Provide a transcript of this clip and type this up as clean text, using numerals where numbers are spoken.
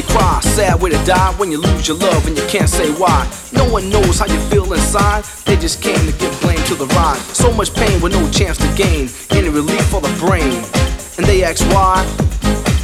cry, sad way to die when you lose your love and you can't say why. No one knows how you feel inside, they just came to give blame to the ride. So much pain with no chance to gain any relief for the brain. And they ask why,